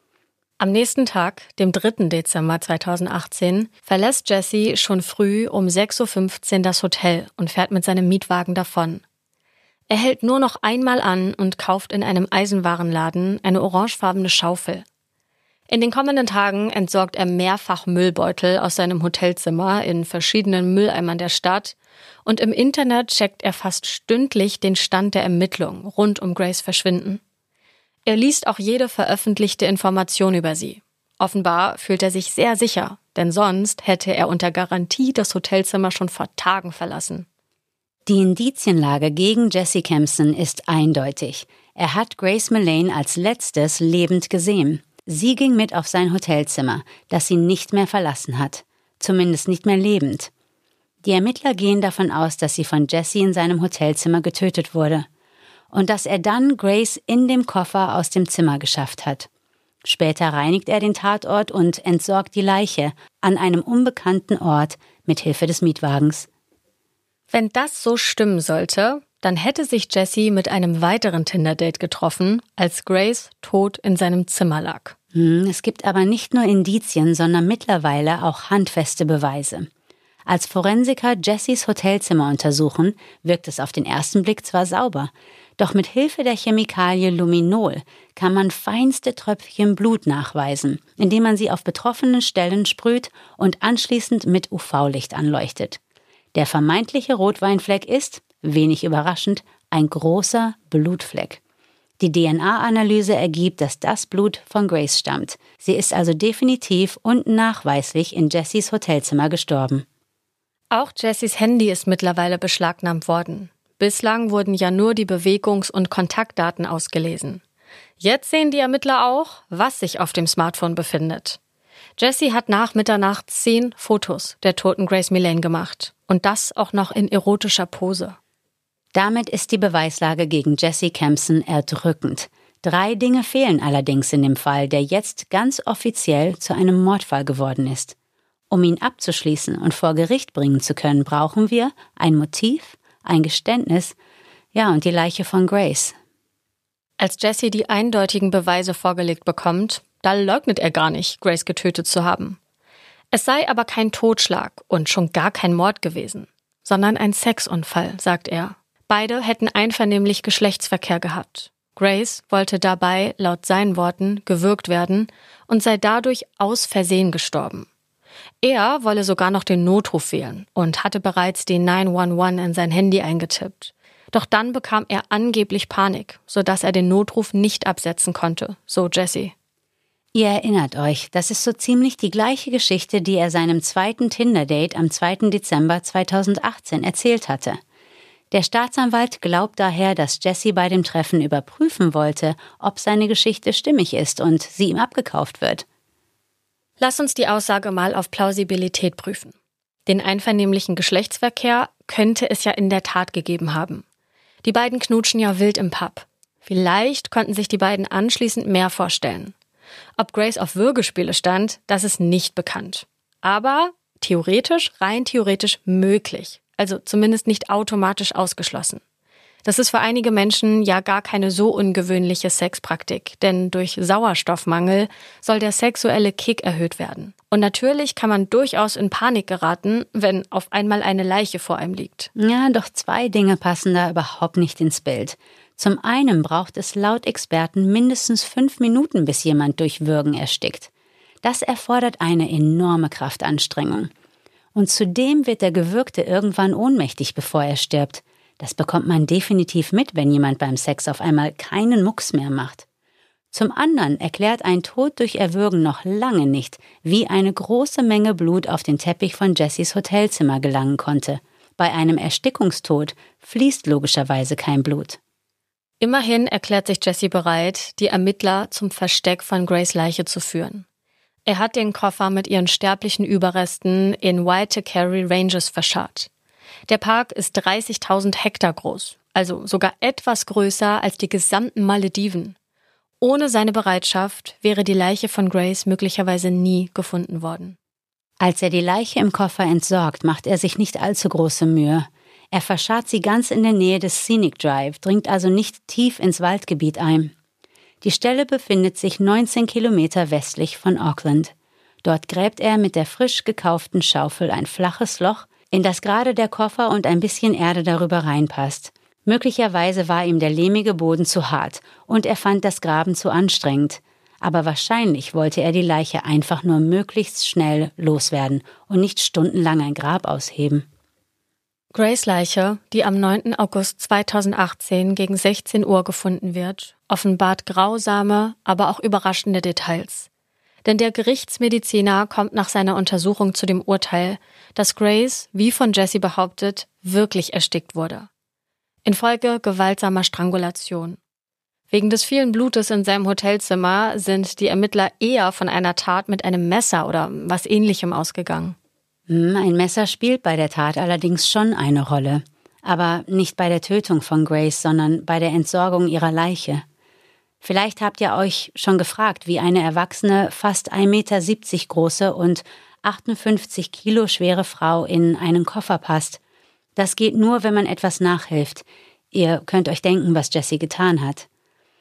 Am nächsten Tag, dem 3. Dezember 2018, verlässt Jesse schon früh um 6:15 Uhr das Hotel und fährt mit seinem Mietwagen davon. Er hält nur noch einmal an und kauft in einem Eisenwarenladen eine orangefarbene Schaufel. In den kommenden Tagen entsorgt er mehrfach Müllbeutel aus seinem Hotelzimmer in verschiedenen Mülleimern der Stadt und im Internet checkt er fast stündlich den Stand der Ermittlungen rund um Grace Verschwinden. Er liest auch jede veröffentlichte Information über sie. Offenbar fühlt er sich sehr sicher, denn sonst hätte er unter Garantie das Hotelzimmer schon vor Tagen verlassen. Die Indizienlage gegen Jesse Campson ist eindeutig. Er hat Grace Millane als letztes lebend gesehen. Sie ging mit auf sein Hotelzimmer, das sie nicht mehr verlassen hat. Zumindest nicht mehr lebend. Die Ermittler gehen davon aus, dass sie von Jesse in seinem Hotelzimmer getötet wurde. und dass er dann Grace in dem Koffer aus dem Zimmer geschafft hat. Später reinigt er den Tatort und entsorgt die Leiche an einem unbekannten Ort mit Hilfe des Mietwagens. Wenn das so stimmen sollte, dann hätte sich Jesse mit einem weiteren Tinder-Date getroffen, als Grace tot in seinem Zimmer lag. Es gibt aber nicht nur Indizien, sondern mittlerweile auch handfeste Beweise. Als Forensiker Jessys Hotelzimmer untersuchen, wirkt es auf den ersten Blick zwar sauber, doch mit Hilfe der Chemikalie Luminol kann man feinste Tröpfchen Blut nachweisen, indem man sie auf betroffenen Stellen sprüht und anschließend mit UV-Licht anleuchtet. Der vermeintliche Rotweinfleck ist, wenig überraschend, ein großer Blutfleck. Die DNA-Analyse ergibt, dass das Blut von Grace stammt. Sie ist also definitiv und nachweislich in Jessys Hotelzimmer gestorben. Auch Jessys Handy ist mittlerweile beschlagnahmt worden. Bislang wurden ja nur die Bewegungs- und Kontaktdaten ausgelesen. Jetzt sehen die Ermittler auch, was sich auf dem Smartphone befindet. Jesse hat nach Mitternacht 10 Fotos der toten Grace Millane gemacht. Und das auch noch in erotischer Pose. Damit ist die Beweislage gegen Jesse Campson erdrückend. 3 Dinge fehlen allerdings in dem Fall, der jetzt ganz offiziell zu einem Mordfall geworden ist. Um ihn abzuschließen und vor Gericht bringen zu können, brauchen wir ein Motiv, ein Geständnis, ja, und die Leiche von Grace. Als Jesse die eindeutigen Beweise vorgelegt bekommt, da leugnet er gar nicht, Grace getötet zu haben. Es sei aber kein Totschlag und schon gar kein Mord gewesen, sondern ein Sexunfall, sagt er. Beide hätten einvernehmlich Geschlechtsverkehr gehabt. Grace wollte dabei, laut seinen Worten, gewürgt werden und sei dadurch aus Versehen gestorben. Er wolle sogar noch den Notruf wählen und hatte bereits den 911 in sein Handy eingetippt. Doch dann bekam er angeblich Panik, sodass er den Notruf nicht absetzen konnte, so Jesse. Ihr erinnert euch, das ist so ziemlich die gleiche Geschichte, die er seinem zweiten Tinder-Date am 2. Dezember 2018 erzählt hatte. Der Staatsanwalt glaubt daher, dass Jesse bei dem Treffen überprüfen wollte, ob seine Geschichte stimmig ist und sie ihm abgekauft wird. Lass uns die Aussage mal auf Plausibilität prüfen. Den einvernehmlichen Geschlechtsverkehr könnte es ja in der Tat gegeben haben. Die beiden knutschen ja wild im Pub. Vielleicht konnten sich die beiden anschließend mehr vorstellen. Ob Grace auf Würgespiele stand, das ist nicht bekannt. Aber rein theoretisch möglich. Also zumindest nicht automatisch ausgeschlossen. Das ist für einige Menschen ja gar keine so ungewöhnliche Sexpraktik, denn durch Sauerstoffmangel soll der sexuelle Kick erhöht werden. Und natürlich kann man durchaus in Panik geraten, wenn auf einmal eine Leiche vor einem liegt. Ja, doch 2 Dinge passen da überhaupt nicht ins Bild. Zum einen braucht es laut Experten mindestens 5 Minuten, bis jemand durch Würgen erstickt. Das erfordert eine enorme Kraftanstrengung. Und zudem wird der Gewürgte irgendwann ohnmächtig, bevor er stirbt. Das bekommt man definitiv mit, wenn jemand beim Sex auf einmal keinen Mucks mehr macht. Zum anderen erklärt ein Tod durch Erwürgen noch lange nicht, wie eine große Menge Blut auf den Teppich von Jessys Hotelzimmer gelangen konnte. Bei einem Erstickungstod fließt logischerweise kein Blut. Immerhin erklärt sich Jesse bereit, die Ermittler zum Versteck von Grace Leiche zu führen. Er hat den Koffer mit ihren sterblichen Überresten in Waitakere Ranges verscharrt. Der Park ist 30.000 Hektar groß, also sogar etwas größer als die gesamten Malediven. Ohne seine Bereitschaft wäre die Leiche von Grace möglicherweise nie gefunden worden. Als er die Leiche im Koffer entsorgt, macht er sich nicht allzu große Mühe. Er verscharrt sie ganz in der Nähe des Scenic Drive, dringt also nicht tief ins Waldgebiet ein. Die Stelle befindet sich 19 Kilometer westlich von Auckland. Dort gräbt er mit der frisch gekauften Schaufel ein flaches Loch, in das gerade der Koffer und ein bisschen Erde darüber reinpasst. Möglicherweise war ihm der lehmige Boden zu hart und er fand das Graben zu anstrengend. Aber wahrscheinlich wollte er die Leiche einfach nur möglichst schnell loswerden und nicht stundenlang ein Grab ausheben. Grace Leiche, die am 9. August 2018 gegen 16 Uhr gefunden wird, offenbart grausame, aber auch überraschende Details. Denn der Gerichtsmediziner kommt nach seiner Untersuchung zu dem Urteil, dass Grace, wie von Jesse behauptet, wirklich erstickt wurde. Infolge gewaltsamer Strangulation. Wegen des vielen Blutes in seinem Hotelzimmer sind die Ermittler eher von einer Tat mit einem Messer oder was Ähnlichem ausgegangen. Ein Messer spielt bei der Tat allerdings schon eine Rolle. Aber nicht bei der Tötung von Grace, sondern bei der Entsorgung ihrer Leiche. Vielleicht habt ihr euch schon gefragt, wie eine erwachsene, fast 1,70 Meter große und 58 Kilo schwere Frau in einen Koffer passt. Das geht nur, wenn man etwas nachhilft. Ihr könnt euch denken, was Jessie getan hat.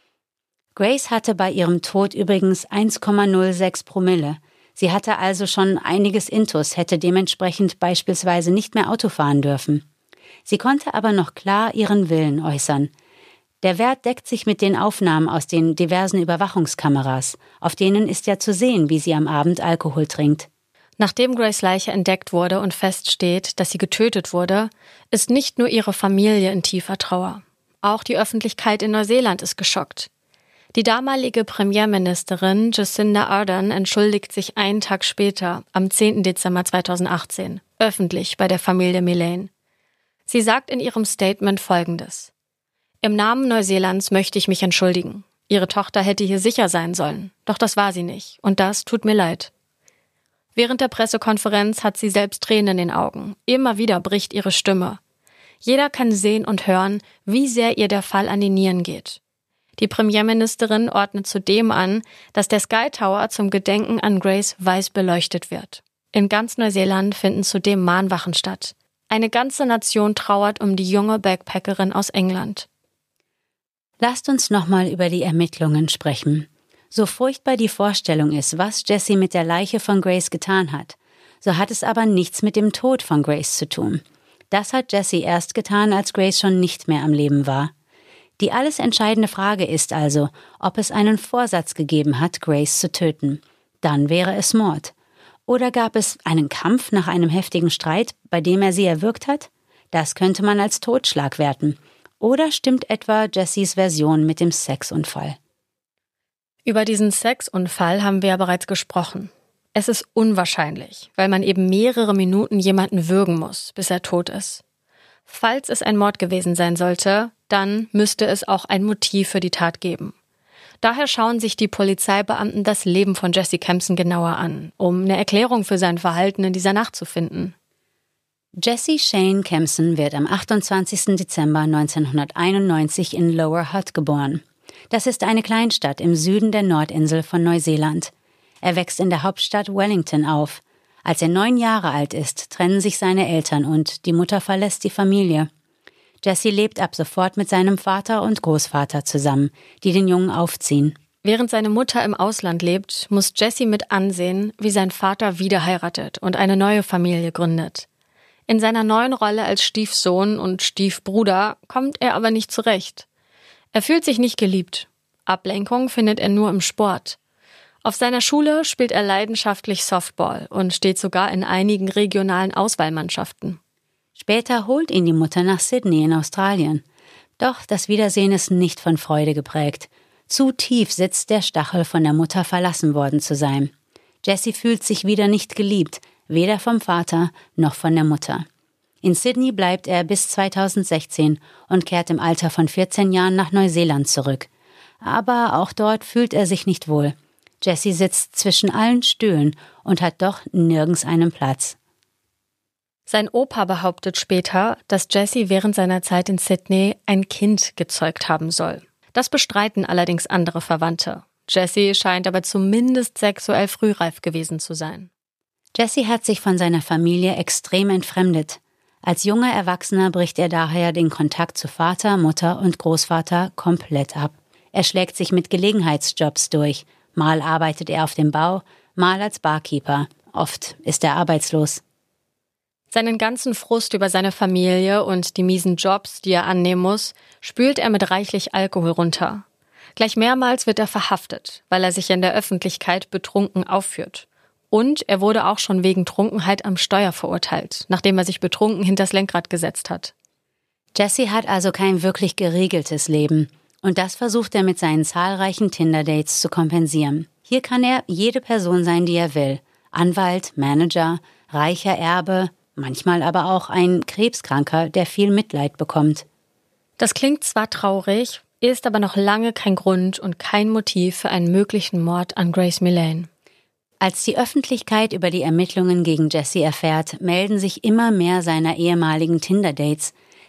Grace hatte bei ihrem Tod übrigens 1,06 Promille. Sie hatte also schon einiges Intus, hätte dementsprechend beispielsweise nicht mehr Auto fahren dürfen. Sie konnte aber noch klar ihren Willen äußern. Der Wert deckt sich mit den Aufnahmen aus den diversen Überwachungskameras. Auf denen ist ja zu sehen, wie sie am Abend Alkohol trinkt. Nachdem Grace Leiche entdeckt wurde und feststeht, dass sie getötet wurde, ist nicht nur ihre Familie in tiefer Trauer. Auch die Öffentlichkeit in Neuseeland ist geschockt. Die damalige Premierministerin Jacinda Ardern entschuldigt sich einen Tag später, am 10. Dezember 2018, öffentlich bei der Familie Millane. Sie sagt in ihrem Statement Folgendes: Im Namen Neuseelands möchte ich mich entschuldigen. Ihre Tochter hätte hier sicher sein sollen, doch das war sie nicht und das tut mir leid. Während der Pressekonferenz hat sie selbst Tränen in den Augen. Immer wieder bricht ihre Stimme. Jeder kann sehen und hören, wie sehr ihr der Fall an die Nieren geht. Die Premierministerin ordnet zudem an, dass der Sky Tower zum Gedenken an Grace weiß beleuchtet wird. In ganz Neuseeland finden zudem Mahnwachen statt. Eine ganze Nation trauert um die junge Backpackerin aus England. Lasst uns nochmal über die Ermittlungen sprechen. So furchtbar die Vorstellung ist, was Jessie mit der Leiche von Grace getan hat, so hat es aber nichts mit dem Tod von Grace zu tun. Das hat Jessie erst getan, als Grace schon nicht mehr am Leben war. Die alles entscheidende Frage ist also, ob es einen Vorsatz gegeben hat, Grace zu töten. Dann wäre es Mord. Oder gab es einen Kampf nach einem heftigen Streit, bei dem er sie erwürgt hat? Das könnte man als Totschlag werten. Oder stimmt etwa Jessies Version mit dem Sexunfall? Über diesen Sexunfall haben wir ja bereits gesprochen. Es ist unwahrscheinlich, weil man eben mehrere Minuten jemanden würgen muss, bis er tot ist. Falls es ein Mord gewesen sein sollte, dann müsste es auch ein Motiv für die Tat geben. Daher schauen sich die Polizeibeamten das Leben von Jesse Kempson genauer an, um eine Erklärung für sein Verhalten in dieser Nacht zu finden. Jesse Shane Kempson wird am 28. Dezember 1991 in Lower Hutt geboren. Das ist eine Kleinstadt im Süden der Nordinsel von Neuseeland. Er wächst in der Hauptstadt Wellington auf. Als er 9 Jahre alt ist, trennen sich seine Eltern und die Mutter verlässt die Familie. Jesse lebt ab sofort mit seinem Vater und Großvater zusammen, die den Jungen aufziehen. Während seine Mutter im Ausland lebt, muss Jesse mit ansehen, wie sein Vater wieder heiratet und eine neue Familie gründet. In seiner neuen Rolle als Stiefsohn und Stiefbruder kommt er aber nicht zurecht. Er fühlt sich nicht geliebt. Ablenkung findet er nur im Sport. Auf seiner Schule spielt er leidenschaftlich Softball und steht sogar in einigen regionalen Auswahlmannschaften. Später holt ihn die Mutter nach Sydney in Australien. Doch das Wiedersehen ist nicht von Freude geprägt. Zu tief sitzt der Stachel, von der Mutter verlassen worden zu sein. Jesse fühlt sich wieder nicht geliebt, weder vom Vater noch von der Mutter. In Sydney bleibt er bis 2016 und kehrt im Alter von 14 Jahren nach Neuseeland zurück. Aber auch dort fühlt er sich nicht wohl. Jesse sitzt zwischen allen Stühlen und hat doch nirgends einen Platz. Sein Opa behauptet später, dass Jesse während seiner Zeit in Sydney ein Kind gezeugt haben soll. Das bestreiten allerdings andere Verwandte. Jesse scheint aber zumindest sexuell frühreif gewesen zu sein. Jesse hat sich von seiner Familie extrem entfremdet. Als junger Erwachsener bricht er daher den Kontakt zu Vater, Mutter und Großvater komplett ab. Er schlägt sich mit Gelegenheitsjobs durch. Mal arbeitet er auf dem Bau, mal als Barkeeper. Oft ist er arbeitslos. Seinen ganzen Frust über seine Familie und die miesen Jobs, die er annehmen muss, spült er mit reichlich Alkohol runter. Gleich mehrmals wird er verhaftet, weil er sich in der Öffentlichkeit betrunken aufführt. Und er wurde auch schon wegen Trunkenheit am Steuer verurteilt, nachdem er sich betrunken hinters Lenkrad gesetzt hat. Jesse hat also kein wirklich geregeltes Leben. Und das versucht er mit seinen zahlreichen Tinder-Dates zu kompensieren. Hier kann er jede Person sein, die er will. Anwalt, Manager, reicher Erbe, manchmal aber auch ein Krebskranker, der viel Mitleid bekommt. Das klingt zwar traurig, ist aber noch lange kein Grund und kein Motiv für einen möglichen Mord an Grace Millane. Als die Öffentlichkeit über die Ermittlungen gegen Jesse erfährt, melden sich immer mehr seiner ehemaligen Tinder-Dates.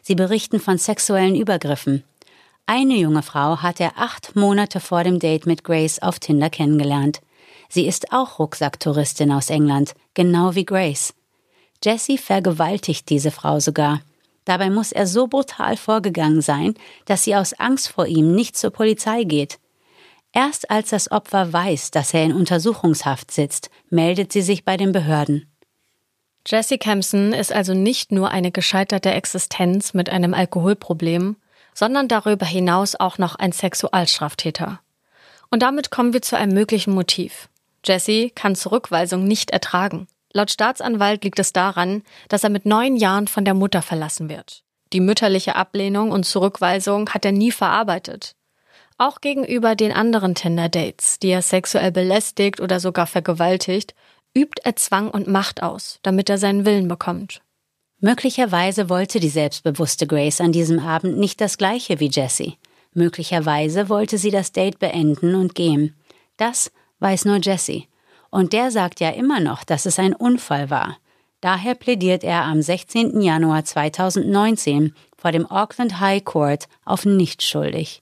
Sie berichten von sexuellen Übergriffen. Eine junge Frau hat er 8 Monate vor dem Date mit Grace auf Tinder kennengelernt. Sie ist auch Rucksacktouristin aus England, genau wie Grace. Jesse vergewaltigt diese Frau sogar. Dabei muss er so brutal vorgegangen sein, dass sie aus Angst vor ihm nicht zur Polizei geht. Erst als das Opfer weiß, dass er in Untersuchungshaft sitzt, meldet sie sich bei den Behörden. Jesse Campson ist also nicht nur eine gescheiterte Existenz mit einem Alkoholproblem, sondern darüber hinaus auch noch ein Sexualstraftäter. Und damit kommen wir zu einem möglichen Motiv. Jesse kann Zurückweisung nicht ertragen. Laut Staatsanwalt liegt es daran, dass er mit 9 Jahren von der Mutter verlassen wird. Die mütterliche Ablehnung und Zurückweisung hat er nie verarbeitet. Auch gegenüber den anderen Tinder-Dates, die er sexuell belästigt oder sogar vergewaltigt, übt er Zwang und Macht aus, damit er seinen Willen bekommt. Möglicherweise wollte die selbstbewusste Grace an diesem Abend nicht das Gleiche wie Jesse. Möglicherweise wollte sie das Date beenden und gehen. Das weiß nur Jesse. Und der sagt ja immer noch, dass es ein Unfall war. Daher plädiert er am 16. Januar 2019 vor dem Auckland High Court auf nicht schuldig.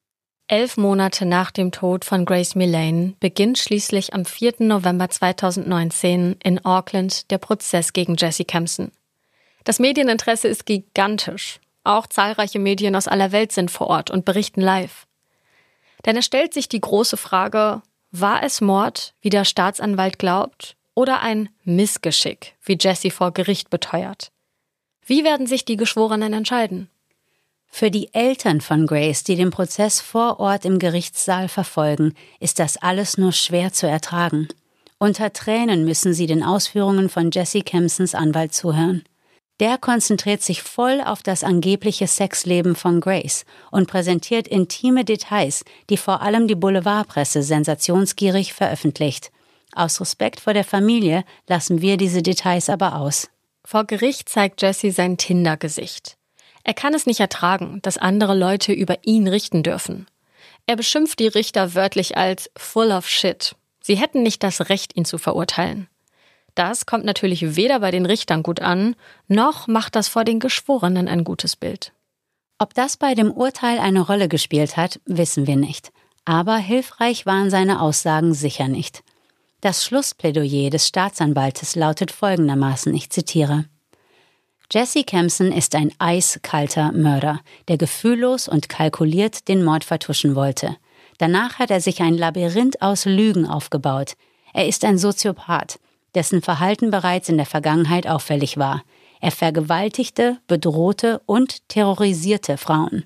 11 Monate nach dem Tod von Grace Millane beginnt schließlich am 4. November 2019 in Auckland der Prozess gegen Jesse Campson. Das Medieninteresse ist gigantisch. Auch zahlreiche Medien aus aller Welt sind vor Ort und berichten live. Denn es stellt sich die große Frage: War es Mord, wie der Staatsanwalt glaubt, oder ein Missgeschick, wie Jesse vor Gericht beteuert? Wie werden sich die Geschworenen entscheiden? Für die Eltern von Grace, die den Prozess vor Ort im Gerichtssaal verfolgen, ist das alles nur schwer zu ertragen. Unter Tränen müssen sie den Ausführungen von Jesse Campsons Anwalt zuhören. Der konzentriert sich voll auf das angebliche Sexleben von Grace und präsentiert intime Details, die vor allem die Boulevardpresse sensationsgierig veröffentlicht. Aus Respekt vor der Familie lassen wir diese Details aber aus. Vor Gericht zeigt Jesse sein Tinder-Gesicht. Er kann es nicht ertragen, dass andere Leute über ihn richten dürfen. Er beschimpft die Richter wörtlich als full of shit. Sie hätten nicht das Recht, ihn zu verurteilen. Das kommt natürlich weder bei den Richtern gut an, noch macht das vor den Geschworenen ein gutes Bild. Ob das bei dem Urteil eine Rolle gespielt hat, wissen wir nicht. Aber hilfreich waren seine Aussagen sicher nicht. Das Schlussplädoyer des Staatsanwaltes lautet folgendermaßen, ich zitiere: Jesse Campson ist ein eiskalter Mörder, der gefühllos und kalkuliert den Mord vertuschen wollte. Danach hat er sich ein Labyrinth aus Lügen aufgebaut. Er ist ein Soziopath, dessen Verhalten bereits in der Vergangenheit auffällig war. Er vergewaltigte, bedrohte und terrorisierte Frauen.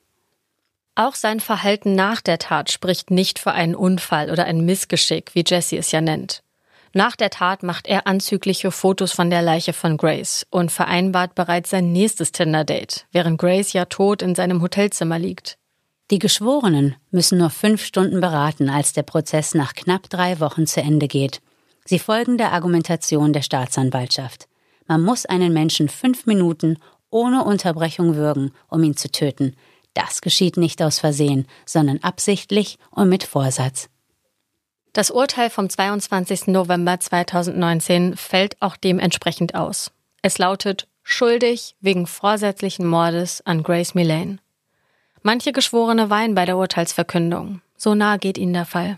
Auch sein Verhalten nach der Tat spricht nicht für einen Unfall oder ein Missgeschick, wie Jesse es ja nennt. Nach der Tat macht er anzügliche Fotos von der Leiche von Grace und vereinbart bereits sein nächstes Tinder-Date, während Grace ja tot in seinem Hotelzimmer liegt. Die Geschworenen müssen nur 5 Stunden beraten, als der Prozess nach knapp 3 Wochen zu Ende geht. Sie folgen der Argumentation der Staatsanwaltschaft. Man muss einen Menschen 5 Minuten ohne Unterbrechung würgen, um ihn zu töten. Das geschieht nicht aus Versehen, sondern absichtlich und mit Vorsatz. Das Urteil vom 22. November 2019 fällt auch dementsprechend aus. Es lautet schuldig wegen vorsätzlichen Mordes an Grace Millane. Manche Geschworene weinen bei der Urteilsverkündung. So nahe geht ihnen der Fall.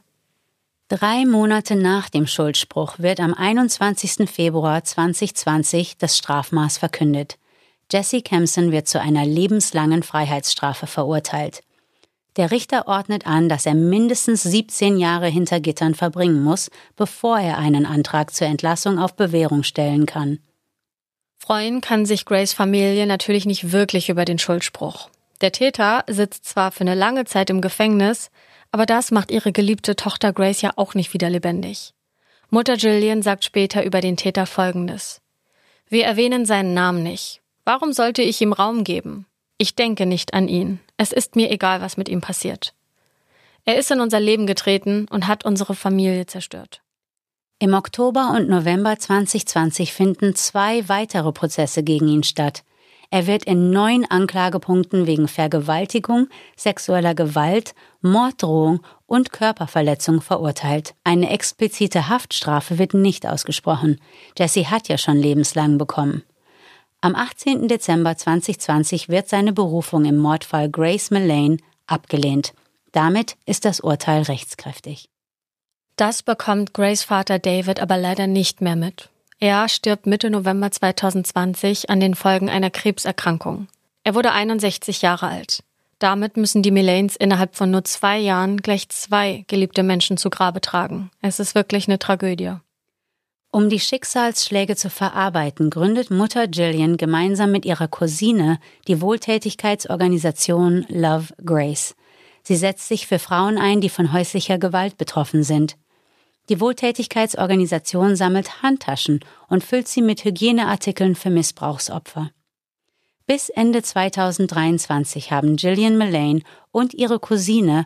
3 Monate nach dem Schuldspruch wird am 21. Februar 2020 das Strafmaß verkündet. Jesse Campson wird zu einer lebenslangen Freiheitsstrafe verurteilt. Der Richter ordnet an, dass er mindestens 17 Jahre hinter Gittern verbringen muss, bevor er einen Antrag zur Entlassung auf Bewährung stellen kann. Freuen kann sich Grace Familie natürlich nicht wirklich über den Schuldspruch. Der Täter sitzt zwar für eine lange Zeit im Gefängnis, aber das macht ihre geliebte Tochter Grace ja auch nicht wieder lebendig. Mutter Gillian sagt später über den Täter Folgendes: Wir erwähnen seinen Namen nicht. Warum sollte ich ihm Raum geben? Ich denke nicht an ihn. Es ist mir egal, was mit ihm passiert. Er ist in unser Leben getreten und hat unsere Familie zerstört. Im Oktober und November 2020 finden 2 weitere Prozesse gegen ihn statt. Er wird in 9 Anklagepunkten wegen Vergewaltigung, sexueller Gewalt, Morddrohung und Körperverletzung verurteilt. Eine explizite Haftstrafe wird nicht ausgesprochen. Jesse hat ja schon lebenslang bekommen. Am 18. Dezember 2020 wird seine Berufung im Mordfall Grace Millane abgelehnt. Damit ist das Urteil rechtskräftig. Das bekommt Grace Vater David aber leider nicht mehr mit. Er stirbt Mitte November 2020 an den Folgen einer Krebserkrankung. Er wurde 61 Jahre alt. Damit müssen die Millanes innerhalb von nur 2 Jahren gleich 2 geliebte Menschen zu Grabe tragen. Es ist wirklich eine Tragödie. Um die Schicksalsschläge zu verarbeiten, gründet Mutter Gillian gemeinsam mit ihrer Cousine die Wohltätigkeitsorganisation Love Grace. Sie setzt sich für Frauen ein, die von häuslicher Gewalt betroffen sind. Die Wohltätigkeitsorganisation sammelt Handtaschen und füllt sie mit Hygieneartikeln für Missbrauchsopfer. Bis Ende 2023 haben Gillian Millane und ihre Cousine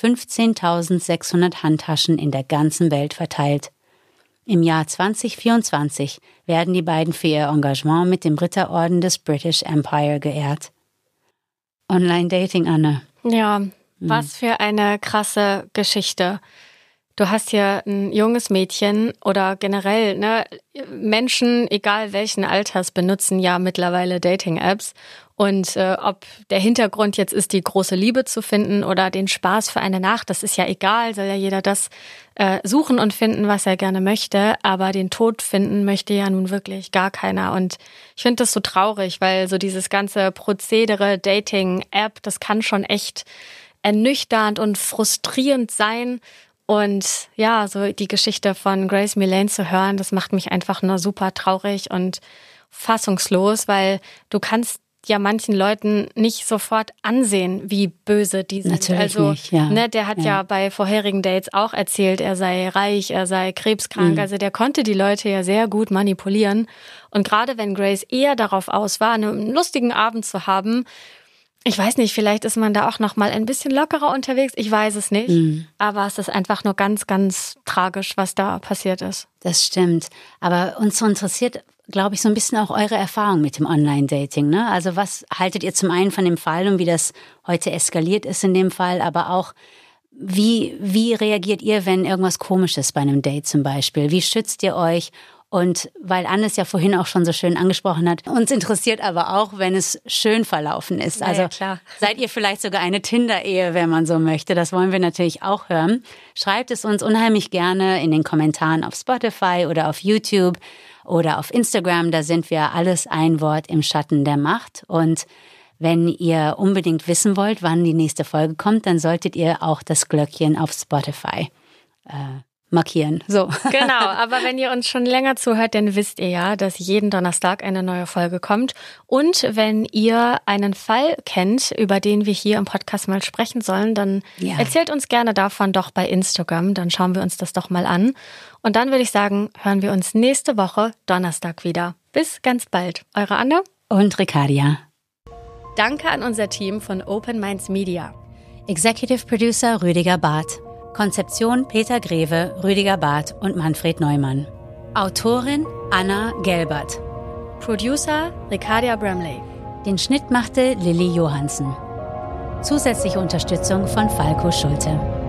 15.600 Handtaschen in der ganzen Welt verteilt. Im Jahr 2024 werden die beiden für ihr Engagement mit dem Ritterorden des British Empire geehrt. Online-Dating, Anne. Ja, was für eine krasse Geschichte. Du hast hier ein junges Mädchen oder generell, Menschen, egal welchen Alters, benutzen ja mittlerweile Dating-Apps. Und ob der Hintergrund jetzt ist, die große Liebe zu finden oder den Spaß für eine Nacht, das ist ja egal, soll ja jeder das suchen und finden, was er gerne möchte. Aber den Tod finden möchte ja nun wirklich gar keiner. Und ich finde das so traurig, weil so dieses ganze Prozedere Dating-App, das kann schon echt ernüchternd und frustrierend sein. Und ja, so die Geschichte von Grace Millane zu hören, das macht mich einfach nur super traurig und fassungslos, weil du kannst ja manchen Leuten nicht sofort ansehen, wie böse die sind. Natürlich also, nicht, ja. Der hat ja bei vorherigen Dates auch erzählt, er sei reich, er sei krebskrank. Also der konnte die Leute ja sehr gut manipulieren. Und gerade wenn Grace eher darauf aus war, einen lustigen Abend zu haben, ich weiß nicht, vielleicht ist man da auch noch mal ein bisschen lockerer unterwegs. Ich weiß es nicht. Aber es ist einfach nur ganz, ganz tragisch, was da passiert ist. Das stimmt. Aber uns so interessiert, glaube ich, so ein bisschen auch eure Erfahrung mit dem Online-Dating, ne? Also was haltet ihr zum einen von dem Fall und wie das heute eskaliert ist in dem Fall, aber auch wie reagiert ihr, wenn irgendwas Komisches bei einem Date zum Beispiel? Wie schützt ihr euch? Und weil Anne es ja vorhin auch schon so schön angesprochen hat, uns interessiert aber auch, wenn es schön verlaufen ist. Also klar. Seid ihr vielleicht sogar eine Tinder-Ehe, wenn man so möchte? Das wollen wir natürlich auch hören. Schreibt es uns unheimlich gerne in den Kommentaren auf Spotify oder auf YouTube oder auf Instagram. Da sind wir alles ein Wort im Schatten der Macht. Und wenn ihr unbedingt wissen wollt, wann die nächste Folge kommt, dann solltet ihr auch das Glöckchen auf Spotify markieren. So. Genau, aber wenn ihr uns schon länger zuhört, dann wisst ihr ja, dass jeden Donnerstag eine neue Folge kommt. Und wenn ihr einen Fall kennt, über den wir hier im Podcast mal sprechen sollen, dann erzählt uns gerne davon doch bei Instagram. Dann schauen wir uns das doch mal an. Und dann würde ich sagen, hören wir uns nächste Woche Donnerstag wieder. Bis ganz bald. Eure Anne und Ricardia. Danke an unser Team von Open Minds Media. Executive Producer Rüdiger Barth. Konzeption Peter Greve, Rüdiger Barth und Manfred Neumann. Autorin Anna Gelbert. Producer Ricardia Bramley. Den Schnitt machte Lilly Johansen. Zusätzliche Unterstützung von Falco Schulte.